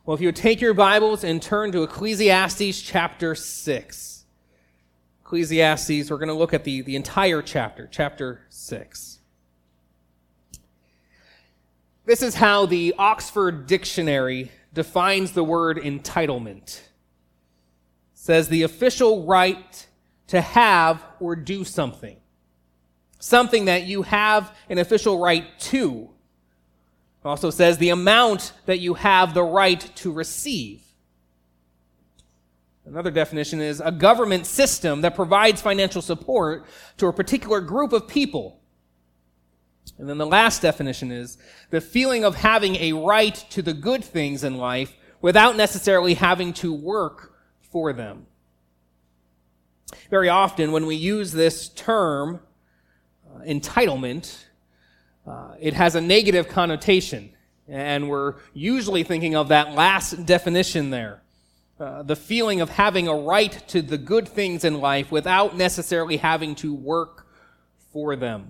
Well, if you would take your Bibles and turn to Ecclesiastes chapter 6. Ecclesiastes, we're going to look at the entire chapter 6. This is how the Oxford Dictionary defines the word entitlement. It says the official right to have or do something. Something that you have an official right to. It also says the amount that you have the right to receive. Another definition is a government system that provides financial support to a particular group of people. And then the last definition is the feeling of having a right to the good things in life without necessarily having to work for them. Very often when we use this term, entitlement, it has a negative connotation, and we're usually thinking of that last definition there. The feeling of having a right to the good things in life without necessarily having to work for them.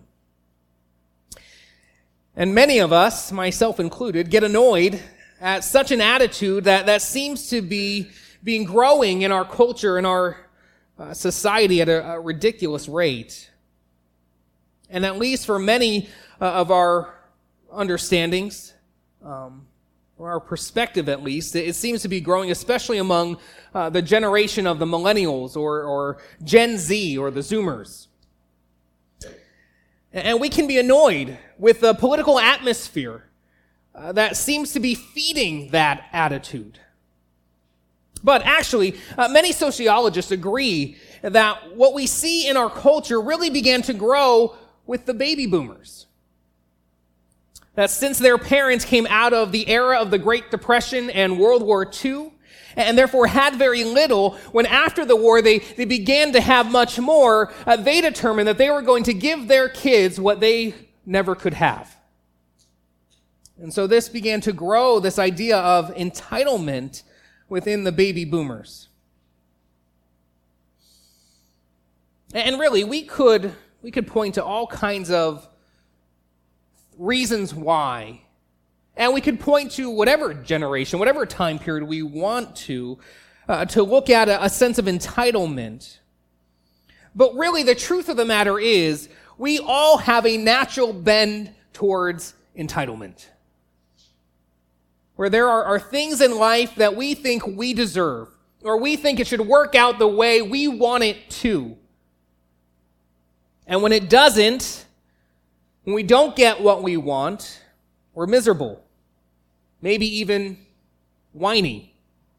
And many of us, myself included, get annoyed at such an attitude that seems to be being growing in our culture, in our society at a ridiculous rate. And at least for many of our understandings, or our perspective at least, it seems to be growing, especially among the generation of the millennials or Gen Z or the Zoomers. And we can be annoyed with the political atmosphere that seems to be feeding that attitude. But actually, many sociologists agree that what we see in our culture really began to grow with the baby boomers. That since their parents came out of the era of the Great Depression and World War II, and therefore had very little, when after the war they began to have much more, they determined that they were going to give their kids what they never could have. And so this began to grow, this idea of entitlement within the baby boomers. And really, we could point to all kinds of reasons why. And we could point to whatever generation, whatever time period we want to look at a sense of entitlement. But really, the truth of the matter is, we all have a natural bend towards entitlement. Where there are things in life that we think we deserve, or we think it should work out the way we want it to. And when it doesn't, when we don't get what we want, we're miserable. Maybe even whiny.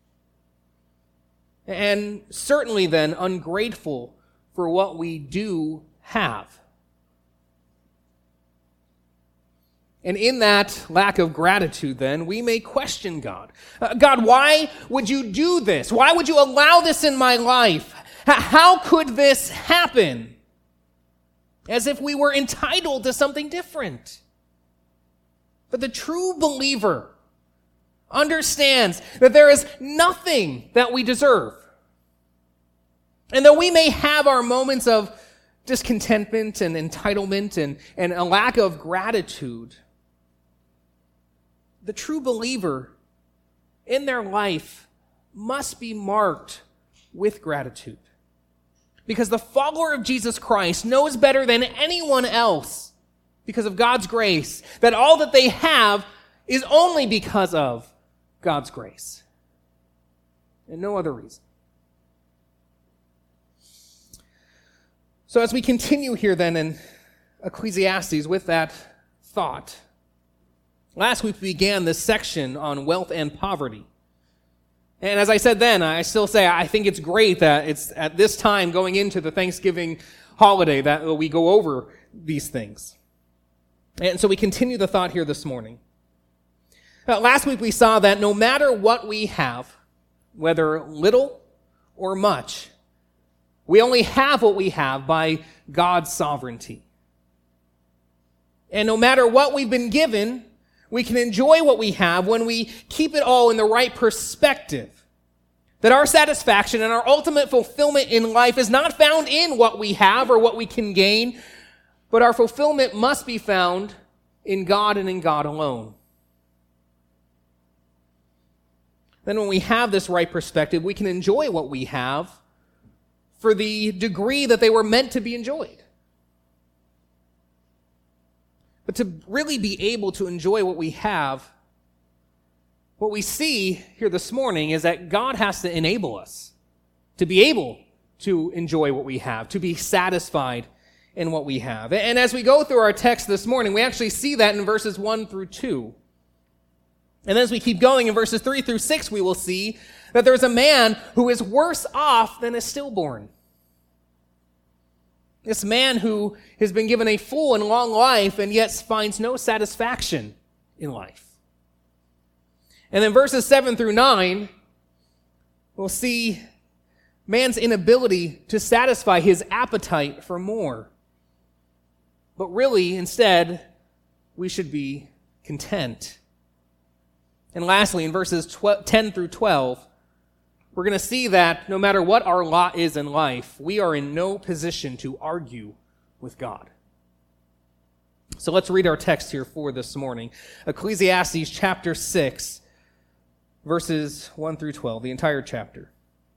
And certainly then ungrateful for what we do have. And in that lack of gratitude then, we may question God. God, why would you do this? Why would you allow this in my life? How could this happen? As if we were entitled to something different. But the true believer understands that there is nothing that we deserve. And though we may have our moments of discontentment and entitlement and a lack of gratitude, the true believer in their life must be marked with gratitude. Because the follower of Jesus Christ knows better than anyone else, because of God's grace, that all that they have is only because of God's grace. And no other reason. So as we continue here then in Ecclesiastes with that thought, last week we began this section on wealth and poverty. And as I said then, I still say I think it's great that it's at this time going into the Thanksgiving holiday that we go over these things. And so we continue the thought here this morning. Last week we saw that no matter what we have, whether little or much, we only have what we have by God's sovereignty. And no matter what we've been given, we can enjoy what we have when we keep it all in the right perspective. That our satisfaction and our ultimate fulfillment in life is not found in what we have or what we can gain, but our fulfillment must be found in God and in God alone. then when we have this right perspective, we can enjoy what we have for the degree that they were meant to be enjoyed. But to really be able to enjoy what we have, what we see here this morning is that God has to enable us to be able to enjoy what we have, to be satisfied in what we have. And as we go through our text this morning, we actually see that in verses 1 through 2. And as we keep going in verses 3 through 6, we will see that there's a man who is worse off than a stillborn. This man who has been given a full and long life and yet finds no satisfaction in life. And then verses 7 through 9, we'll see man's inability to satisfy his appetite for more. But really, instead, we should be content. And lastly, in verses 10 through 12, we're going to see that no matter what our lot is in life, we are in no position to argue with God. So let's read our text here for this morning. Ecclesiastes chapter 6, verses 1 through 12, the entire chapter.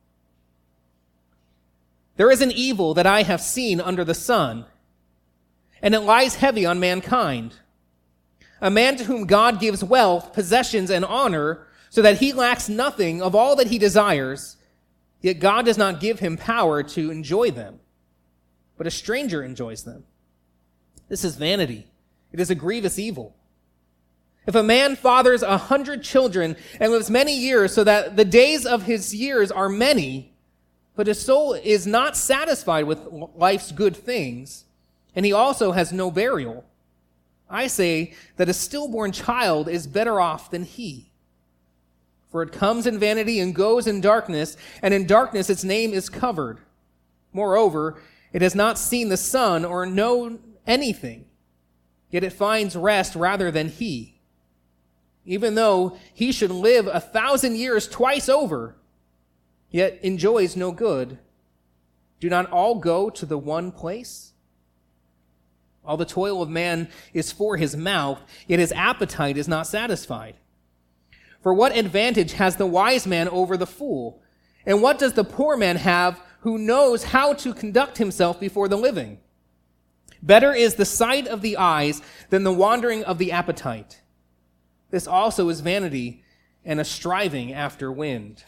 There is an evil that I have seen under the sun, and it lies heavy on mankind. A man to whom God gives wealth, possessions, and honor, so that he lacks nothing of all that he desires, yet God does not give him power to enjoy them, but a stranger enjoys them. This is vanity. It is a grievous evil. If a man fathers 100 children and lives many years, so that the days of his years are many, but his soul is not satisfied with life's good things, and he also has no burial, I say that a stillborn child is better off than he. For it comes in vanity and goes in darkness, and in darkness its name is covered. Moreover, it has not seen the sun or known anything, yet it finds rest rather than he. Even though he should live 1,000 years twice over, yet enjoys no good. Do not all go to the one place? All the toil of man is for his mouth, yet his appetite is not satisfied. For what advantage has the wise man over the fool? And what does the poor man have who knows how to conduct himself before the living? Better is the sight of the eyes than the wandering of the appetite. This also is vanity and a striving after wind.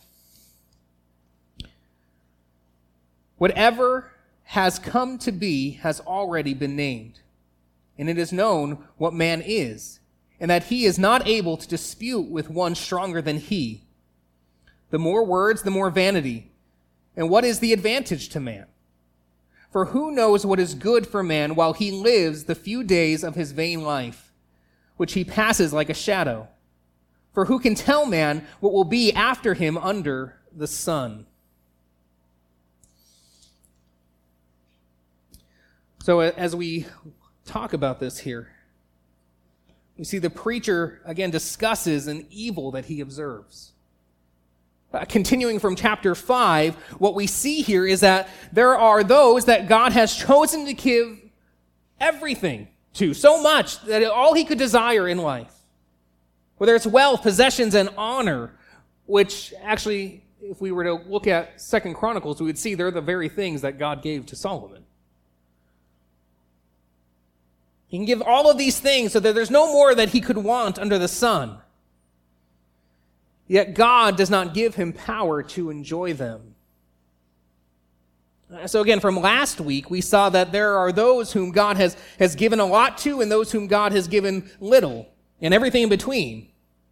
Whatever has come to be has already been named, and it is known what man is, and that he is not able to dispute with one stronger than he. The more words, the more vanity. And what is the advantage to man? For who knows what is good for man while he lives the few days of his vain life, which he passes like a shadow? For who can tell man what will be after him under the sun? So as we talk about this here, we see the preacher, again, discusses an evil that he observes. Continuing from chapter 5, what we see here is that there are those that God has chosen to give everything to, so much that all he could desire in life. Whether it's wealth, possessions, and honor, which actually, if we were to look at 2 Chronicles, we would see they're the very things that God gave to Solomon. He can give all of these things so that there's no more that he could want under the sun. Yet God does not give him power to enjoy them. So again, from last week, we saw that there are those whom God has given a lot to and those whom God has given little, and everything in between.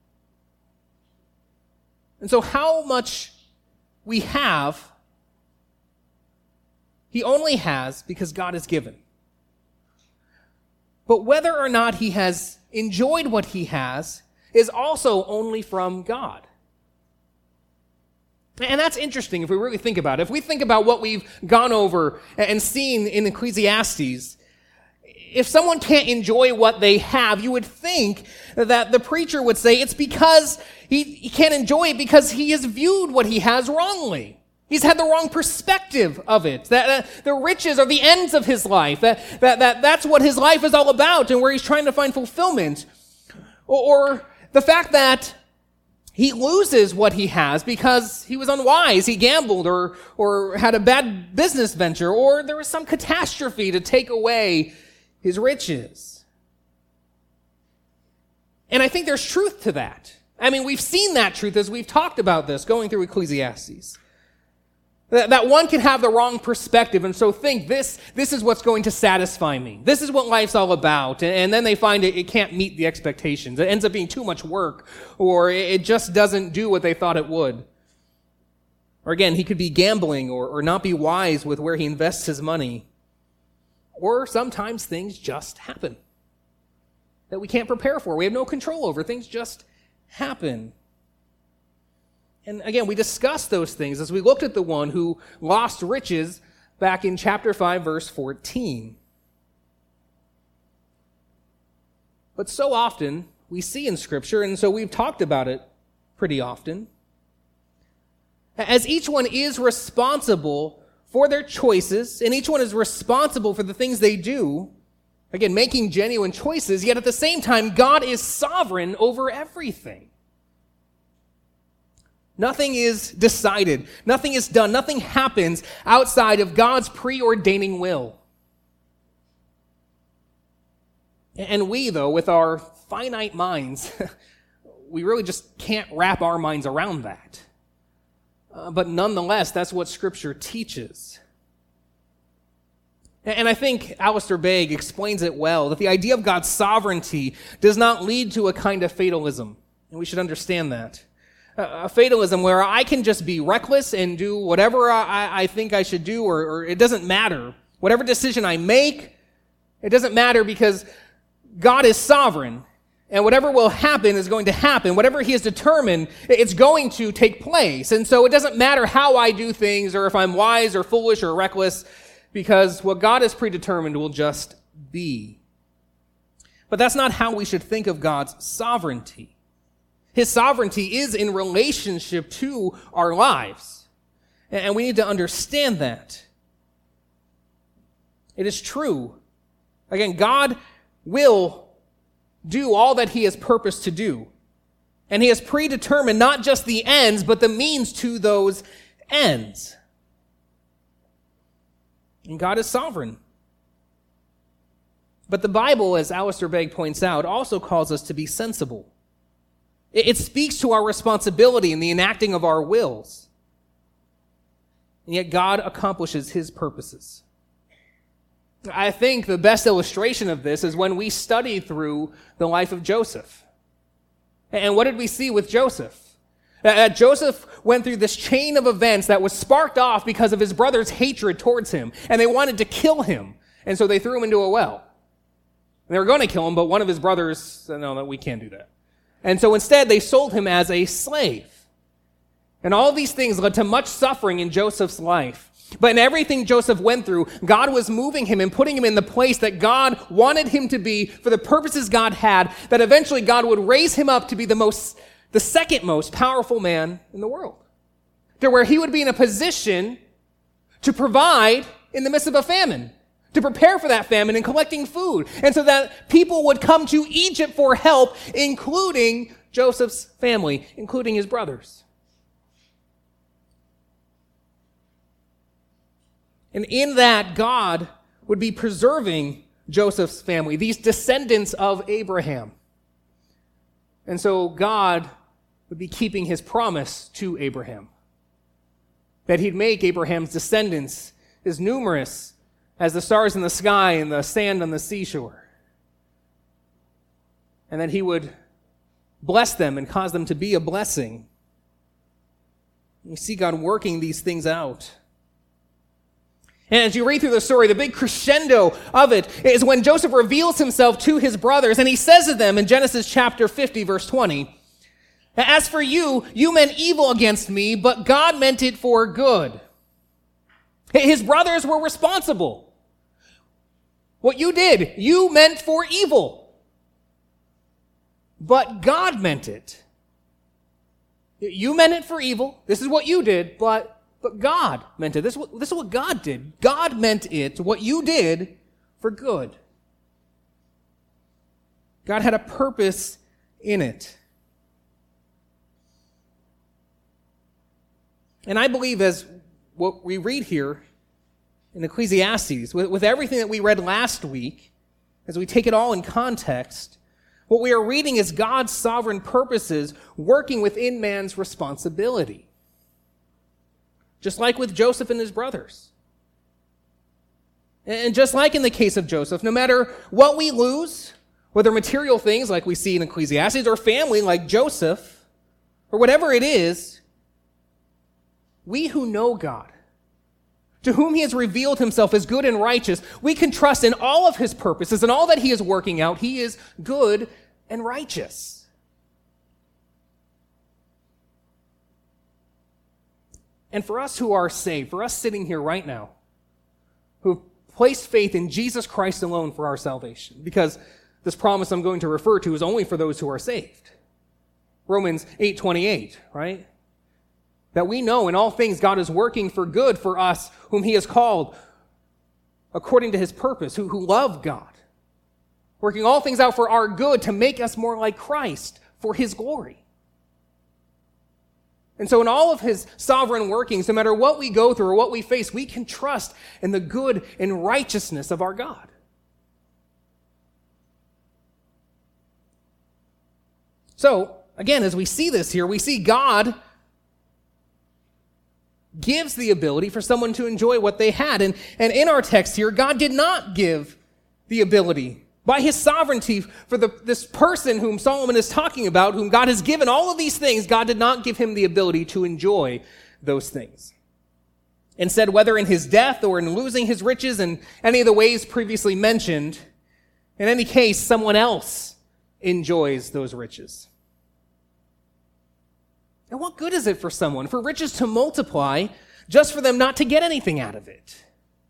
And so how much we have, he only has because God has given. But whether or not he has enjoyed what he has is also only from God. And that's interesting if we really think about it. If we think about what we've gone over and seen in Ecclesiastes, if someone can't enjoy what they have, you would think that the preacher would say it's because he can't enjoy it because he has viewed what he has wrongly. He's had the wrong perspective of it, that the riches are the ends of his life, that's what his life is all about and where he's trying to find fulfillment. Or the fact that he loses what he has because he was unwise, he gambled, or had a bad business venture, or there was some catastrophe to take away his riches. And I think there's truth to that. I mean, we've seen that truth as we've talked about this, going through Ecclesiastes. That one can have the wrong perspective and so think this is what's going to satisfy me. This is what life's all about. And then they find it can't meet the expectations. It ends up being too much work, or it just doesn't do what they thought it would. Or again, he could be gambling or not be wise with where he invests his money. Or sometimes things just happen that we can't prepare for. We have no control over. Things just happen. And again, we discussed those things as we looked at the one who lost riches back in chapter 5, verse 14. But so often we see in Scripture, and so we've talked about it pretty often, as each one is responsible for their choices, and each one is responsible for the things they do, again, making genuine choices, yet at the same time, God is sovereign over everything. Nothing is decided. Nothing is done. Nothing happens outside of God's preordaining will. And we, though, with our finite minds, we really just can't wrap our minds around that. But nonetheless, that's what Scripture teaches. And I think Alistair Begg explains it well, that the idea of God's sovereignty does not lead to a kind of fatalism. And we should understand that. A fatalism where I can just be reckless and do whatever I think I should do, or it doesn't matter. Whatever decision I make, it doesn't matter because God is sovereign, and whatever will happen is going to happen. Whatever he has determined, it's going to take place. And so it doesn't matter how I do things, or if I'm wise or foolish or reckless, because what God has predetermined will just be. But that's not how we should think of God's sovereignty. His sovereignty is in relationship to our lives. And we need to understand that. It is true. Again, God will do all that he has purposed to do. And he has predetermined not just the ends, but the means to those ends. And God is sovereign. But the Bible, as Alistair Begg points out, also calls us to be sensible. It speaks to our responsibility in the enacting of our wills. And yet God accomplishes his purposes. I think the best illustration of this is when we study through the life of Joseph. And what did we see with Joseph? Joseph went through this chain of events that was sparked off because of his brother's hatred towards him. And they wanted to kill him. And so they threw him into a well. And they were going to kill him, but one of his brothers said, no, we can't do that. And so instead, they sold him as a slave. And all these things led to much suffering in Joseph's life. But in everything Joseph went through, God was moving him and putting him in the place that God wanted him to be for the purposes God had, that eventually God would raise him up to be the second most powerful man in the world. To where he would be in a position to provide in the midst of a famine, to prepare for that famine and collecting food. And so that people would come to Egypt for help, including Joseph's family, including his brothers. And in that, God would be preserving Joseph's family, these descendants of Abraham. And so God would be keeping his promise to Abraham, that he'd make Abraham's descendants as numerous as the stars in the sky and the sand on the seashore. And that he would bless them and cause them to be a blessing. We see God working these things out. And as you read through the story, the big crescendo of it is when Joseph reveals himself to his brothers, and he says to them in Genesis chapter 50, verse 20, "As for you, you meant evil against me, but God meant it for good." His brothers were responsible. What you did, you meant for evil. But God meant it. You meant it for evil. This is what you did, but God meant it. This is what God did. God meant it, what you did, for good. God had a purpose in it. And I believe as what we read here in Ecclesiastes, with everything that we read last week, as we take it all in context, what we are reading is God's sovereign purposes working within man's responsibility. Just like with Joseph and his brothers. And just like in the case of Joseph, no matter what we lose, whether material things like we see in Ecclesiastes, or family like Joseph, or whatever it is, we who know God, to whom he has revealed himself as good and righteous, we can trust in all of his purposes and all that he is working out. He is good and righteous. And for us who are saved, for us sitting here right now, who have placed faith in Jesus Christ alone for our salvation, because this promise I'm going to refer to is only for those who are saved. Romans 8:28, right? That we know in all things God is working for good for us whom he has called according to his purpose, who love God. Working all things out for our good to make us more like Christ for his glory. And so in all of his sovereign workings, no matter what we go through or what we face, we can trust in the good and righteousness of our God. So, again, as we see this here, we see God gives the ability for someone to enjoy what they had. And in our text here, God did not give the ability by his sovereignty for this person whom Solomon is talking about, whom God has given all of these things. God did not give him the ability to enjoy those things. Instead, whether in his death or in losing his riches in any of the ways previously mentioned, in any case, someone else enjoys those riches. And what good is it for someone, for riches to multiply, just for them not to get anything out of it?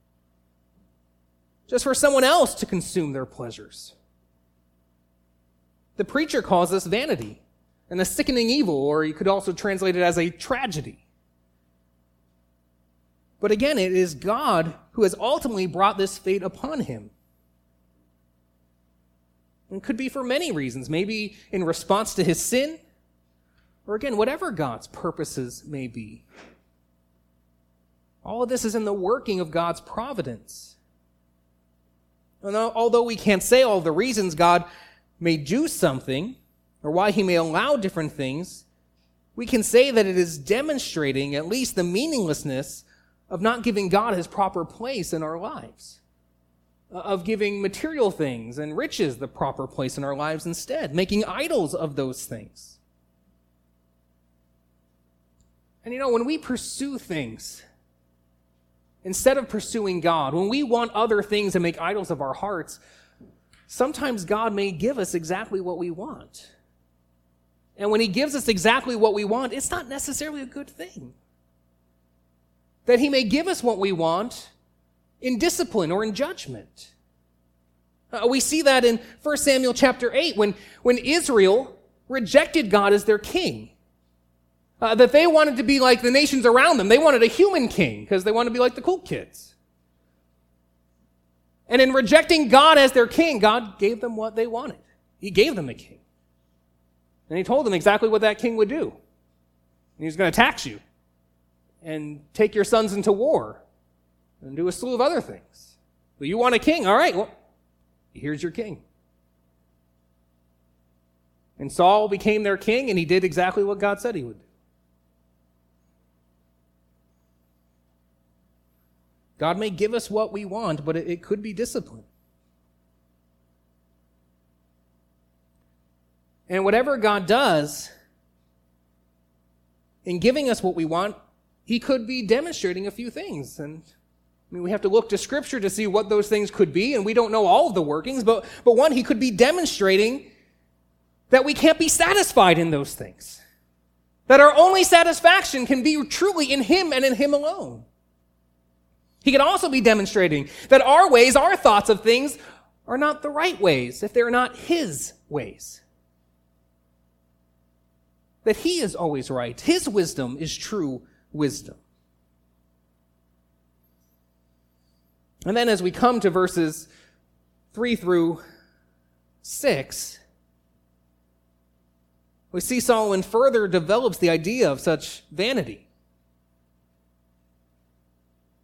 Just for someone else to consume their pleasures. The preacher calls this vanity and a sickening evil, or you could also translate it as a tragedy. But again, it is God who has ultimately brought this fate upon him. And it could be for many reasons, maybe in response to his sin, or again, whatever God's purposes may be. All of this is in the working of God's providence. And although we can't say all the reasons God may do something, or why he may allow different things, we can say that it is demonstrating at least the meaninglessness of not giving God his proper place in our lives, of giving material things and riches the proper place in our lives instead, making idols of those things. And when we pursue things, instead of pursuing God, when we want other things and make idols of our hearts, sometimes God may give us exactly what we want. And when he gives us exactly what we want, it's not necessarily a good thing. That he may give us what we want in discipline or in judgment. We see that in 1 Samuel chapter 8, when Israel rejected God as their king. That they wanted to be like the nations around them. They wanted a human king because they wanted to be like the cool kids. And in rejecting God as their king, God gave them what they wanted. He gave them a king. And he told them exactly what that king would do. And he was going to tax you and take your sons into war and do a slew of other things. Well, you want a king? All right, well, here's your king. And Saul became their king, and he did exactly what God said he would do. God may give us what we want, but it could be discipline. And whatever God does, in giving us what we want, he could be demonstrating a few things. And we have to look to Scripture to see what those things could be, and we don't know all of the workings, but one, he could be demonstrating that we can't be satisfied in those things. That our only satisfaction can be truly in him and in him alone. He could also be demonstrating that our ways, our thoughts of things, are not the right ways if they're not his ways. That he is always right. His wisdom is true wisdom. And then as we come to verses 3 through 6, we see Solomon further develops the idea of such vanity.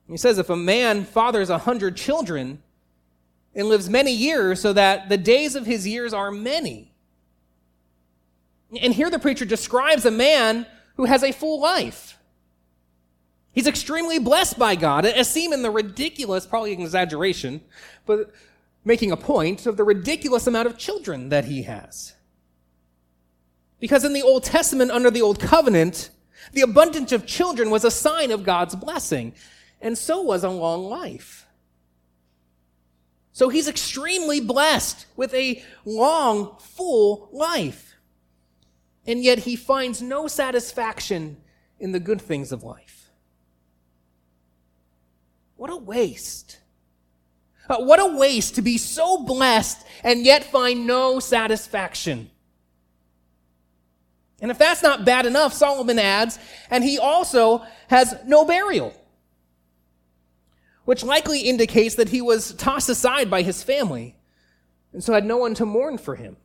He says if a man fathers 100 children and lives many years so that the days of his years are many. And here the preacher describes a man who has a full life. He's extremely blessed by God, as seen in the ridiculous, probably an exaggeration, but making a point of the ridiculous amount of children that he has. Because in the Old Testament, under the Old Covenant, the abundance of children was a sign of God's blessing, and so was a long life. So he's extremely blessed with a long, full life. And yet he finds no satisfaction in the good things of life. What a waste. What a waste to be so blessed and yet find no satisfaction. And if that's not bad enough, Solomon adds, and he also has no burial, which likely indicates that he was tossed aside by his family and so had no one to mourn for him.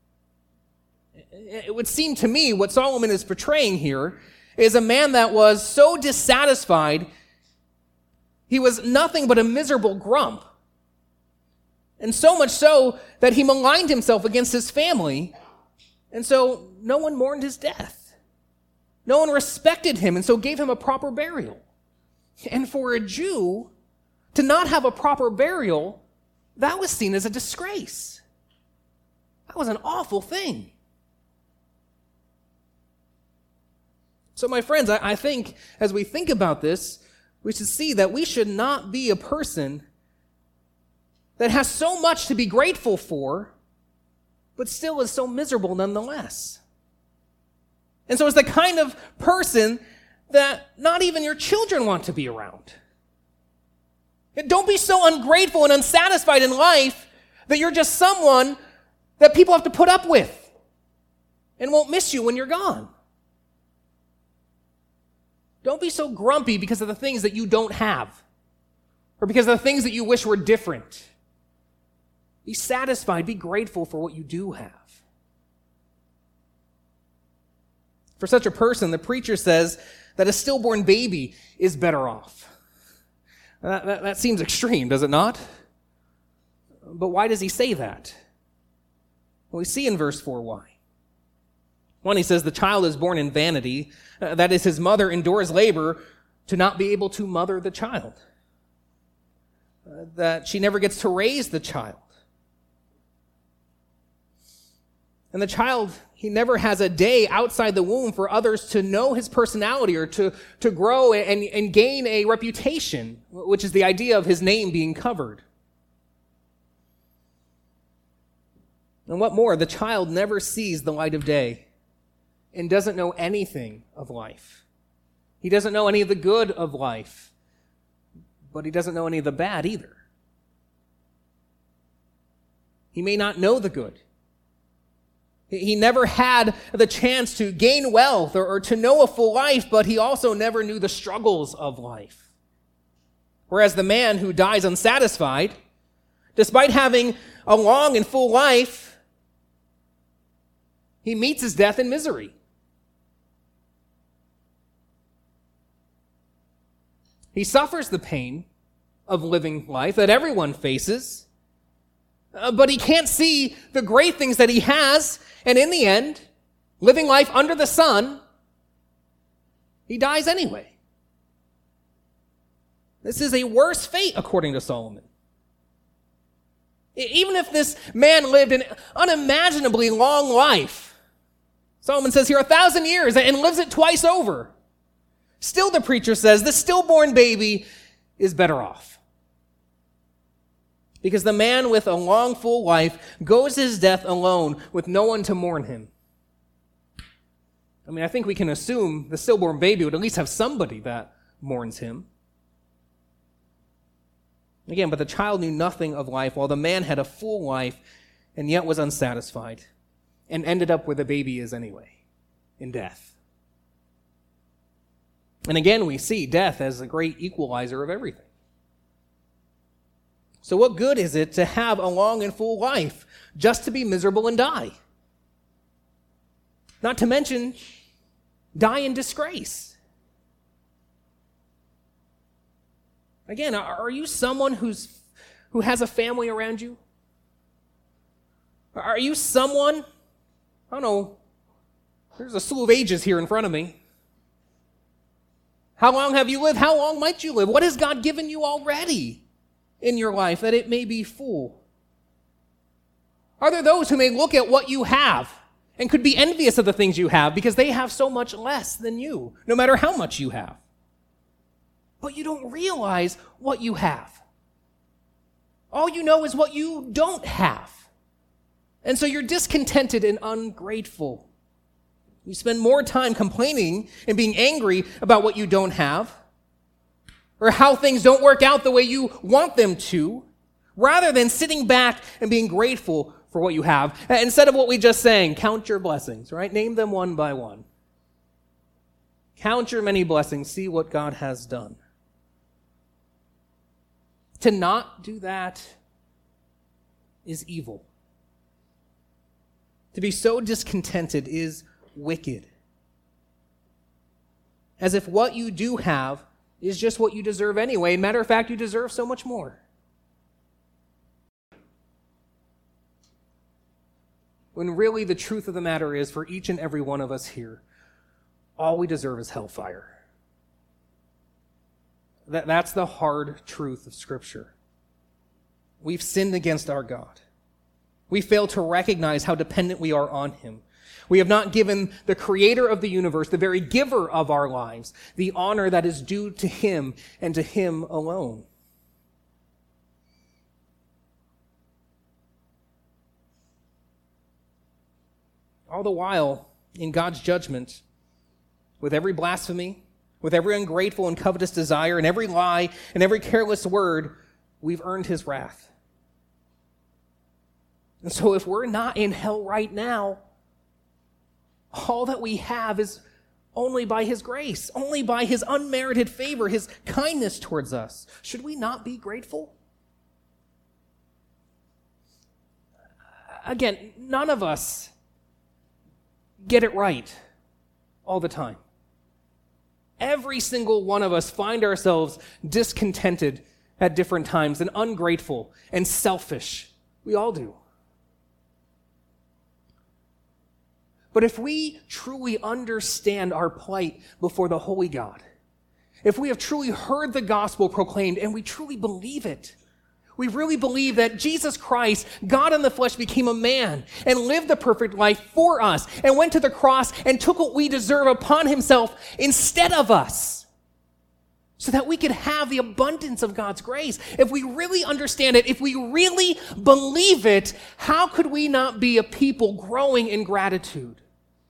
It would seem to me what Solomon is portraying here is a man that was so dissatisfied, he was nothing but a miserable grump. And so much so that he maligned himself against his family, and so no one mourned his death. No one respected him, and so gave him a proper burial. And for a Jew to not have a proper burial, that was seen as a disgrace. That was an awful thing. So my friends, I think as we think about this, we should see that we should not be a person that has so much to be grateful for, but still is so miserable nonetheless. And so it's the kind of person that not even your children want to be around. Don't be so ungrateful and unsatisfied in life that you're just someone that people have to put up with and won't miss you when you're gone. Don't be so grumpy because of the things that you don't have or because of the things that you wish were different. Be satisfied. Be grateful for what you do have. For such a person, the preacher says that a stillborn baby is better off. That seems extreme, does it not? But why does he say that? Well, we see in verse 4 why. One, he says, the child is born in vanity. That is, his mother endures labor to not be able to mother the child. That she never gets to raise the child. And the child, he never has a day outside the womb for others to know his personality or to grow and gain a reputation, which is the idea of his name being covered. And what more, the child never sees the light of day and doesn't know anything of life. He doesn't know any of the good of life, but he doesn't know any of the bad either. He may not know the good. He never had the chance to gain wealth or to know a full life, but he also never knew the struggles of life. Whereas the man who dies unsatisfied, despite having a long and full life, he meets his death in misery. He suffers the pain of living life that everyone faces, but he can't see the great things that he has, and in the end, living life under the sun, he dies anyway. This is a worse fate, according to Solomon. Even if this man lived an unimaginably long life, Solomon says here 1,000 years and lives it twice over, still the preacher says the stillborn baby is better off. Because the man with a long, full life goes to his death alone with no one to mourn him. I think we can assume the stillborn baby would at least have somebody that mourns him. Again, but the child knew nothing of life, while the man had a full life and yet was unsatisfied and ended up where the baby is anyway, in death. And again, we see death as a great equalizer of everything. So what good is it to have a long and full life just to be miserable and die? Not to mention, die in disgrace. Again, are you someone who has a family around you? Are you someone, I don't know, there's a slew of ages here in front of me. How long have you lived? How long might you live? What has God given you already in your life that it may be full? Are there those who may look at what you have and could be envious of the things you have because they have so much less than you, no matter how much you have? But you don't realize what you have. All you know is what you don't have. And so you're discontented and ungrateful. You spend more time complaining and being angry about what you don't have, or how things don't work out the way you want them to, rather than sitting back and being grateful for what you have. Instead of what we just sang, count your blessings, right? Name them one by one. Count your many blessings. See what God has done. To not do that is evil. To be so discontented is wicked. As if what you do have is just what you deserve anyway. Matter of fact, you deserve so much more. When really the truth of the matter is, for each and every one of us here, all we deserve is hellfire. That's the hard truth of Scripture. We've sinned against our God. We fail to recognize how dependent we are on Him. We have not given the Creator of the universe, the very giver of our lives, the honor that is due to Him and to Him alone. All the while, in God's judgment, with every blasphemy, with every ungrateful and covetous desire, and every lie, and every careless word, we've earned His wrath. And so if we're not in hell right now, all that we have is only by His grace, only by His unmerited favor, His kindness towards us. Should we not be grateful? Again, none of us get it right all the time. Every single one of us find ourselves discontented at different times and ungrateful and selfish. We all do. But if we truly understand our plight before the holy God, if we have truly heard the gospel proclaimed and we truly believe it, we really believe that Jesus Christ, God in the flesh, became a man and lived the perfect life for us and went to the cross and took what we deserve upon Himself instead of us so that we could have the abundance of God's grace. If we really understand it, if we really believe it, how could we not be a people growing in gratitude?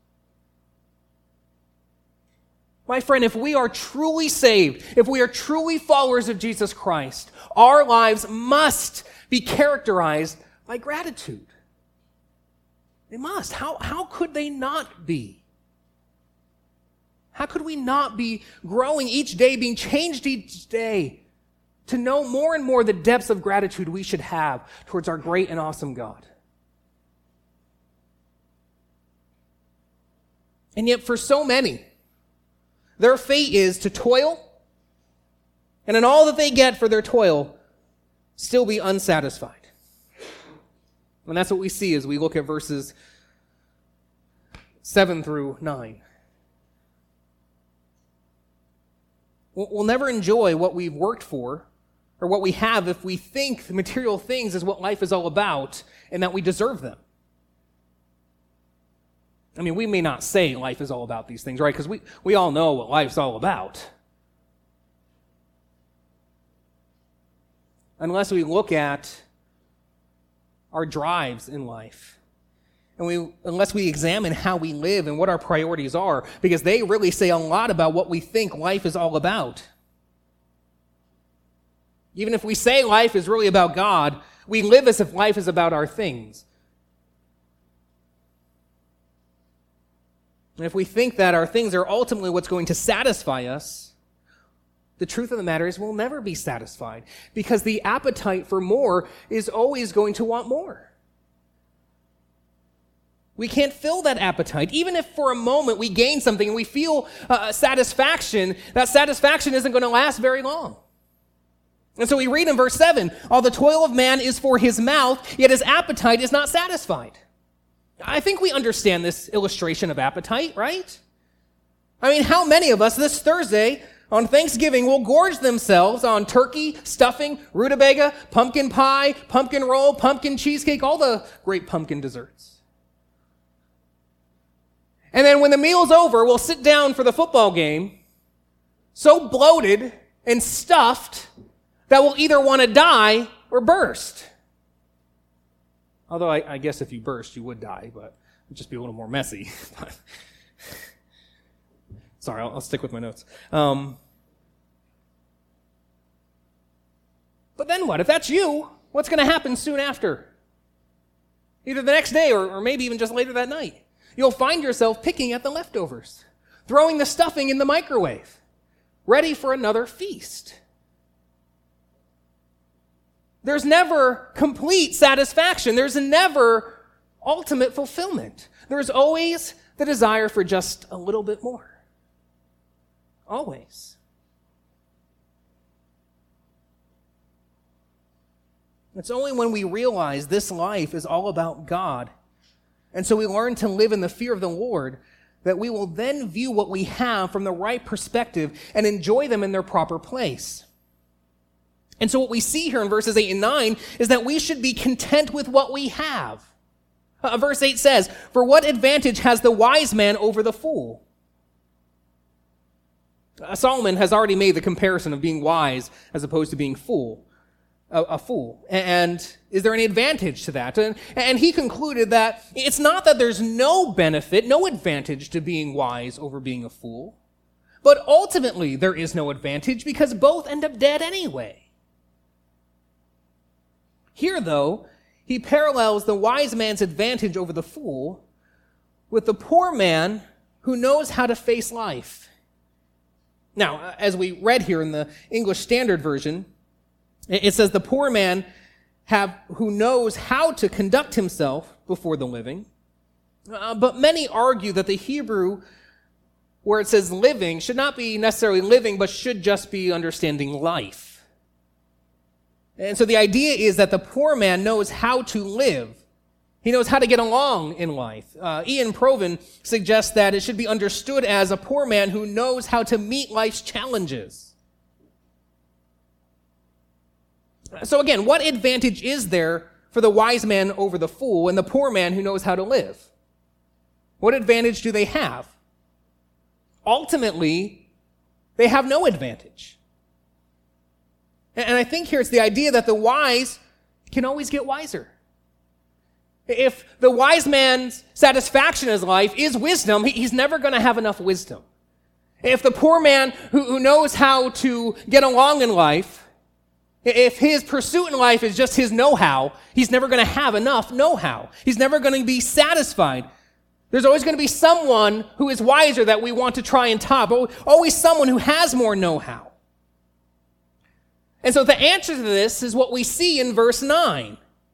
My friend, if we are truly saved, if we are truly followers of Jesus Christ, our lives must be characterized by gratitude. They must. How could they not be? How could we not be growing each day, being changed each day to know more and more the depths of gratitude we should have towards our great and awesome God? And yet for so many, their fate is to toil, and in all that they get for their toil, still be unsatisfied. And that's what we see as we look at verses 7 through 9. We'll never enjoy what we've worked for or what we have if we think the material things is what life is all about and that we deserve them. I mean, we may not say life is all about these things, right? Because we all know what life's all about. Unless we look at our drives in life, and unless we examine how we live and what our priorities are, because they really say a lot about what we think life is all about. Even if we say life is really about God, we live as if life is about our things. And if we think that our things are ultimately what's going to satisfy us, the truth of the matter is we'll never be satisfied because the appetite for more is always going to want more. We can't fill that appetite. Even if for a moment we gain something and we feel satisfaction, that satisfaction isn't going to last very long. And so we read in verse 7, all the toil of man is for his mouth, yet his appetite is not satisfied. I think we understand this illustration of appetite, right? I mean, how many of us this Thursday on Thanksgiving will gorge themselves on turkey, stuffing, rutabaga, pumpkin pie, pumpkin roll, pumpkin cheesecake, all the great pumpkin desserts. And then when the meal's over, we'll sit down for the football game so bloated and stuffed that we'll either want to die or burst. Although I guess if you burst, you would die, but it would just be a little more messy. Sorry, I'll stick with my notes. But then what? If that's you, what's going to happen soon after? Either the next day or maybe even just later that night. You'll find yourself picking at the leftovers, throwing the stuffing in the microwave, ready for another feast. There's never complete satisfaction. There's never ultimate fulfillment. There's always the desire for just a little bit more. Always. It's only when we realize this life is all about God, and so we learn to live in the fear of the Lord, that we will then view what we have from the right perspective and enjoy them in their proper place. And so what we see here in verses 8 and 9 is that we should be content with what we have. Verse 8 says, "For what advantage has the wise man over the fool?" Solomon has already made the comparison of being wise as opposed to being a fool. And is there any advantage to that? And he concluded that it's not that there's no benefit, no advantage to being wise over being a fool, but ultimately there is no advantage because both end up dead anyway. Here, though, he parallels the wise man's advantage over the fool with the poor man who knows how to face life. Now, as we read here in the English Standard Version, it says the poor man who knows how to conduct himself before the living. But many argue that the Hebrew, where it says living, should not be necessarily living, but should just be understanding life. And so the idea is that the poor man knows how to live. He knows how to get along in life. Ian Provan suggests that it should be understood as a poor man who knows how to meet life's challenges. So again, what advantage is there for the wise man over the fool and the poor man who knows how to live? What advantage do they have? Ultimately, they have no advantage. And I think here it's the idea that the wise can always get wiser. If the wise man's satisfaction in his life is wisdom, he's never going to have enough wisdom. If the poor man who knows how to get along in life, if his pursuit in life is just his know-how, he's never going to have enough know-how. He's never going to be satisfied. There's always going to be someone who is wiser that we want to try and top. Always someone who has more know-how. And so the answer to this is what we see in verse 9.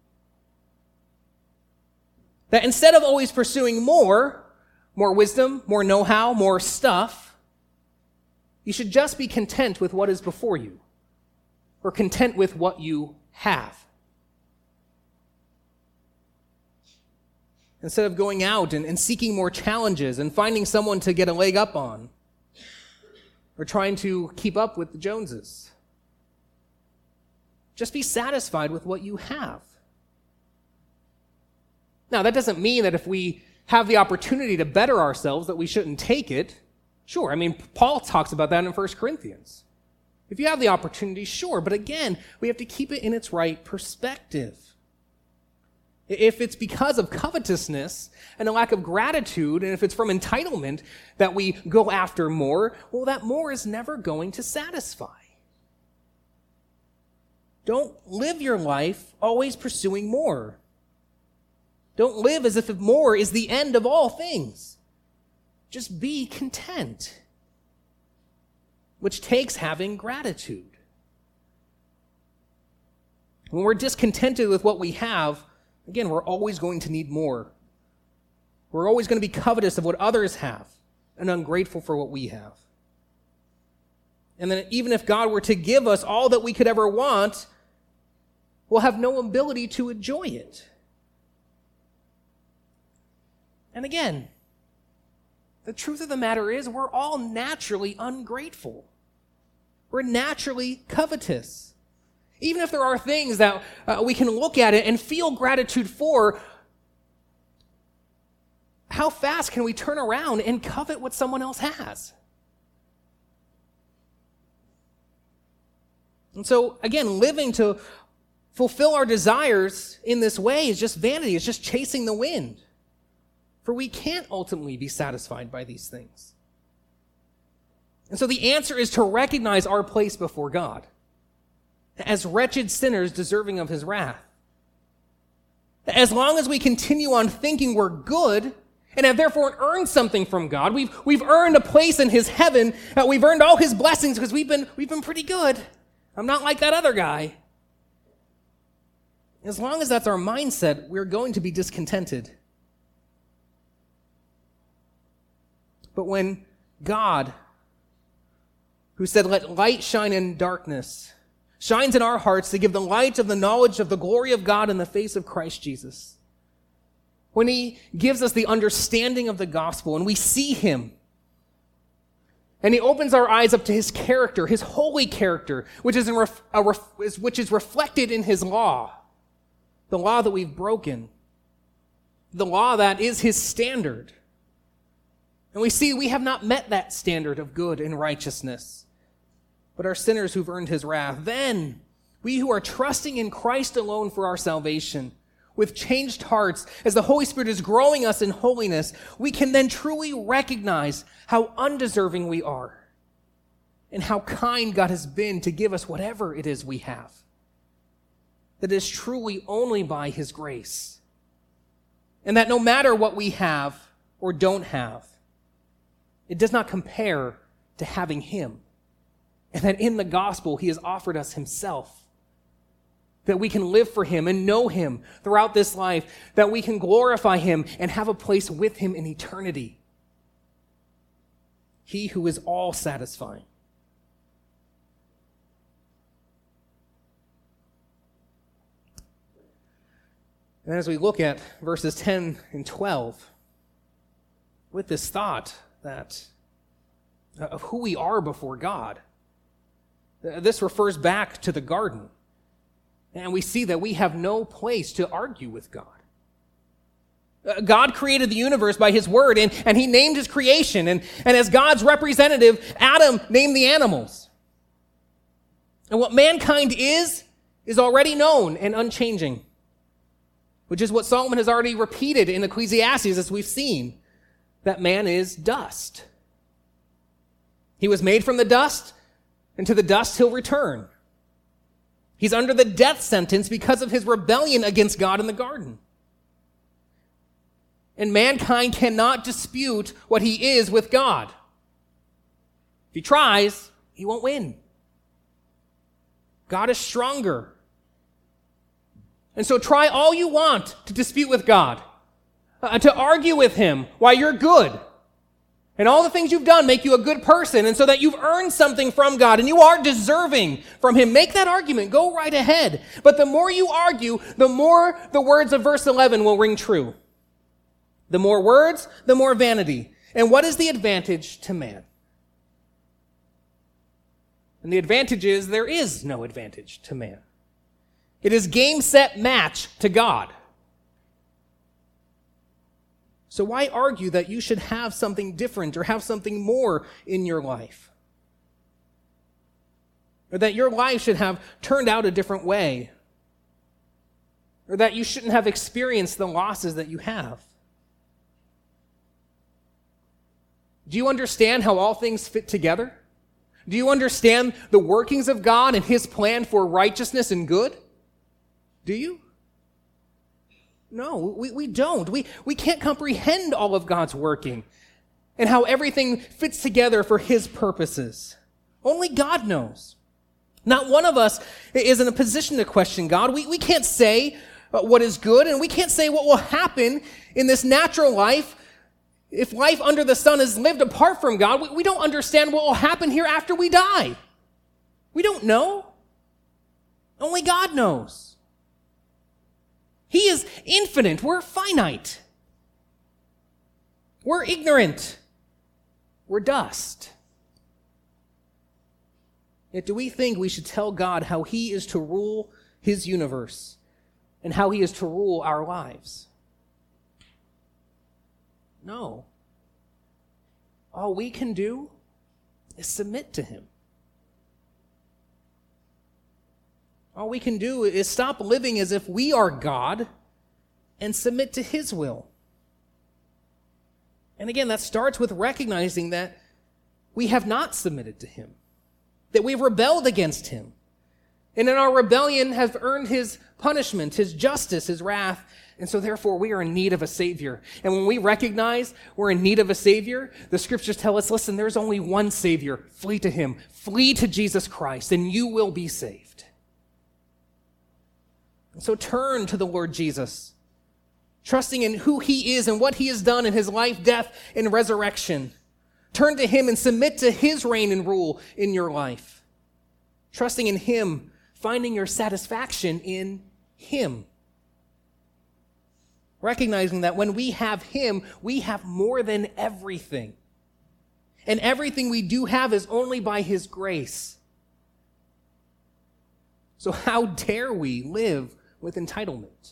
That instead of always pursuing more wisdom, more know-how, more stuff, you should just be content with what is before you, or content with what you have. Instead of going out and seeking more challenges and finding someone to get a leg up on, or trying to keep up with the Joneses. Just be satisfied with what you have. Now, that doesn't mean that if we have the opportunity to better ourselves that we shouldn't take it. Sure, I mean, Paul talks about that in 1 Corinthians. If you have the opportunity, sure, but again, we have to keep it in its right perspective. If it's because of covetousness and a lack of gratitude, and if it's from entitlement that we go after more, well, that more is never going to satisfy. Don't live your life always pursuing more. Don't live as if more is the end of all things. Just be content, which takes having gratitude. When we're discontented with what we have, again, we're always going to need more. We're always going to be covetous of what others have and ungrateful for what we have. And then even if God were to give us all that we could ever want, we'll have no ability to enjoy it. And again, the truth of the matter is we're all naturally ungrateful. We're naturally covetous. Even if there are things that we can look at it and feel gratitude for, how fast can we turn around and covet what someone else has? And so, again, living to fulfill our desires in this way is just vanity. It's just chasing the wind. For we can't ultimately be satisfied by these things. And so the answer is to recognize our place before God as wretched sinners deserving of his wrath. As long as we continue on thinking we're good and have therefore earned something from God, we've earned a place in his heaven, we've earned all his blessings because we've been pretty good. I'm not like that other guy. As long as that's our mindset, we're going to be discontented. But when God, who said, "Let light shine in darkness," shines in our hearts to give the light of the knowledge of the glory of God in the face of Christ Jesus, when he gives us the understanding of the gospel and we see him, and he opens our eyes up to his character, his holy character, which is reflected in his law, the law that we've broken, the law that is his standard. And we see we have not met that standard of good and righteousness, but are sinners who've earned his wrath. Then, we who are trusting in Christ alone for our salvation, with changed hearts, as the Holy Spirit is growing us in holiness, we can then truly recognize how undeserving we are and how kind God has been to give us whatever it is we have. That is truly only by his grace. And that no matter what we have or don't have, it does not compare to having him. And that in the gospel, he has offered us himself. That we can live for him and know him throughout this life. That we can glorify him and have a place with him in eternity. He who is all satisfying. And as we look at verses 10 and 12, with this thought that of who we are before God, this refers back to the garden. And we see that we have no place to argue with God. God created the universe by his word, and he named his creation. And as God's representative, Adam named the animals. And what mankind is already known and unchanging, which is what Solomon has already repeated in Ecclesiastes, as we've seen, that man is dust. He was made from the dust, and to the dust he'll return. He's under the death sentence because of his rebellion against God in the garden. And mankind cannot dispute what he is with God. If he tries, he won't win. God is stronger. And so try all you want to dispute with God, to argue with him why you're good. And all the things you've done make you a good person, and so that you've earned something from God, and you are deserving from him. Make that argument. Go right ahead. But the more you argue, the more the words of verse 11 will ring true. The more words, the more vanity. And what is the advantage to man? And the advantage is there is no advantage to man. It is game, set, match to God. So why argue that you should have something different or have something more in your life? Or that your life should have turned out a different way? Or that you shouldn't have experienced the losses that you have? Do you understand how all things fit together? Do you understand the workings of God and his plan for righteousness and good? Do you? No, we don't. We can't comprehend all of God's working and how everything fits together for his purposes. Only God knows. Not one of us is in a position to question God. We can't say what is good, and we can't say what will happen in this natural life. If life under the sun is lived apart from God, we don't understand what will happen here after we die. We don't know. Only God knows. He is infinite. We're finite. We're ignorant. We're dust. Yet do we think we should tell God how he is to rule his universe and how he is to rule our lives? No. All we can do is submit to him. All we can do is stop living as if we are God and submit to his will. And again, that starts with recognizing that we have not submitted to him, that we've rebelled against him, and in our rebellion have earned his punishment, his justice, his wrath, and so therefore we are in need of a Savior. And when we recognize we're in need of a Savior, the scriptures tell us, listen, there's only one Savior. Flee to him. Flee to Jesus Christ, and you will be saved. And so turn to the Lord Jesus, trusting in who he is and what he has done in his life, death, and resurrection. Turn to him and submit to his reign and rule in your life. Trusting in him, finding your satisfaction in him. Recognizing that when we have him, we have more than everything. And everything we do have is only by his grace. So how dare we live with entitlement?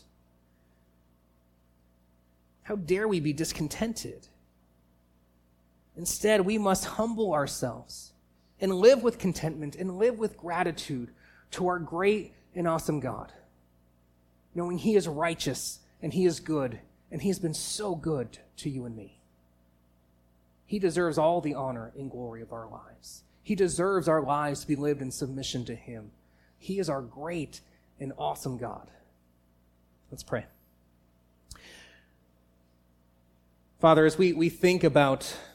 How dare we be discontented? Instead, we must humble ourselves and live with contentment and live with gratitude to our great and awesome God, knowing he is righteous and he is good, and he has been so good to you and me. He deserves all the honor and glory of our lives. He deserves our lives to be lived in submission to him. He is our great and awesome God. Let's pray. Father, as we think about